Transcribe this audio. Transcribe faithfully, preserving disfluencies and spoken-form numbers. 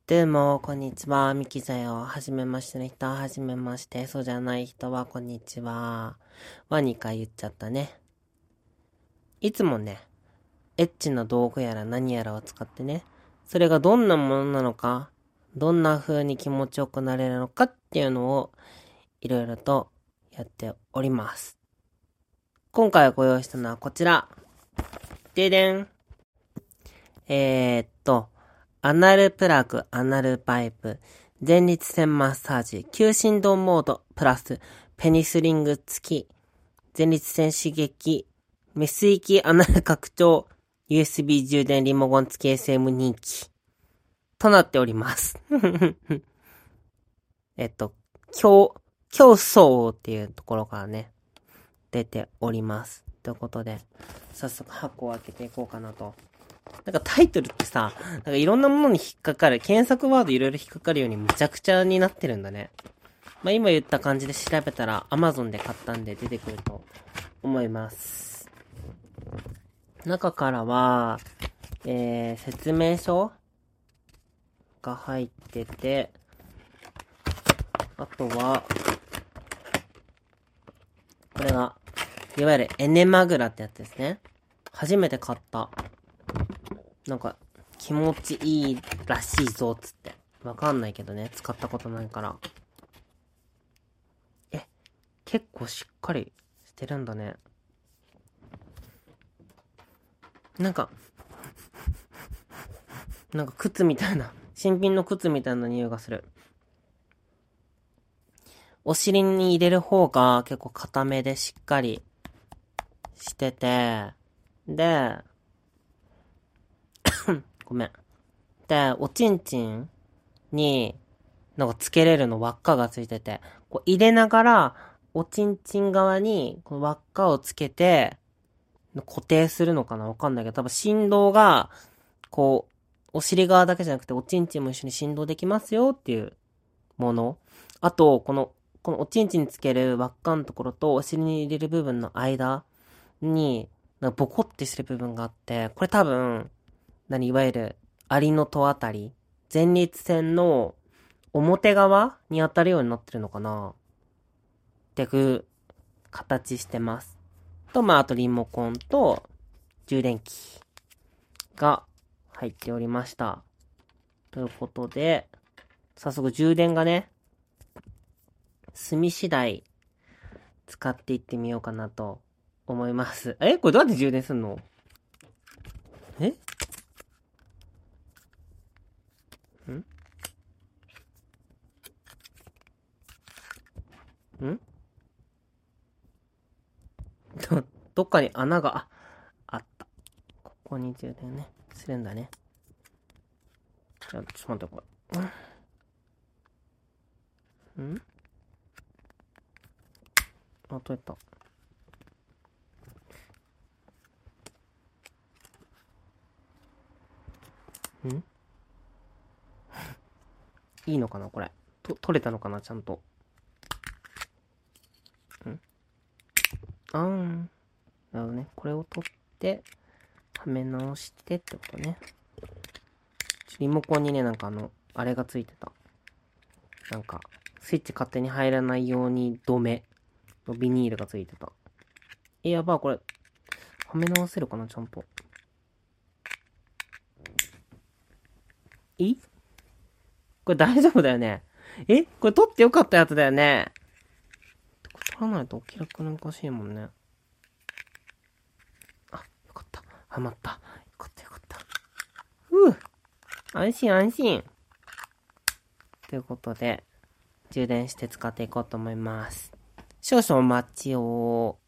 どうも、こんにちは。ミキだよ。はじめましての人ははじめまして。そうじゃない人はこんにちは。はにかい言っちゃったね。いつもね、エッチな道具やら何やらを使ってね、それがどんなものなのか、どんな風に気持ちよくなれるのかっていうのをいろいろとやっております。今回ご用意したのはこちら。ででん。えーっと、アナルプラグ、アナルパイプ、前立腺マッサージ、吸振動モード、プラス、ペニスリング付き、前立腺刺激、メス域アナル拡張、ユーエスビー 充電リモコン付き エスエム 人気、となっております。えっと、競、競争っていうところからね、出ております。ということで、早速箱を開けていこうかなと。なんかタイトルってさ、なんかいろんなものに引っかかる、検索ワードいろいろ引っかかるようにむちゃくちゃになってるんだね。まあ今言った感じで調べたら Amazon で買ったんで出てくると思います。中からは、えー、説明書が入ってて、あとは、これが、いわゆるエネマグラってやつですね。初めて買った。なんか、気持ちいいらしいぞ、つって。わかんないけどね、使ったことないから。え、結構しっかりしてるんだね。なんか、なんか靴みたいな、新品の靴みたいな匂いがする。お尻に入れる方が結構固めでしっかりしてて、で、ごめん。で、おちんちんに、なんかつけれるの輪っかがついてて、こう入れながら、おちんちん側に、この輪っかをつけて、固定するのかなわかんないけど、多分振動が、こう、お尻側だけじゃなくて、おちんちんも一緒に振動できますよっていうもの。あと、この、このおちんちんにつける輪っかのところとお尻に入れる部分の間に、なんかボコってしてる部分があって、これ多分、何、いわゆる、アリの戸あたり、前立腺の表側に当たるようになってるのかなっていう形してます。と、まあ、あとリモコンと充電器が入っておりました。ということで、早速充電がね、済み次第使っていってみようかなと思います。え、これどうやって充電すんの？えんんど、どっかに穴が、あ、あった。ここに充電ね、するんだね。じゃあ、ちょっと待って、これ。んあ、取れた。んいいのかなこれ。と、取れたのかなちゃんと。んあーん。なるほどね。これを取って、はめ直してってことね。リモコンにね、なんかあの、あれがついてた。なんか、スイッチ勝手に入らないように止めのビニールがついてた。え、やばい、これ、はめ直せるかなちゃんと。えこれ大丈夫だよね。えこれ取ってよかったやつだよね。これ取らないとお気楽なおかしいもんね。あ、よかった。はまった。よかったよかった。ふぅ。安心安心。ということで、充電して使っていこうと思います。少々お待ちを。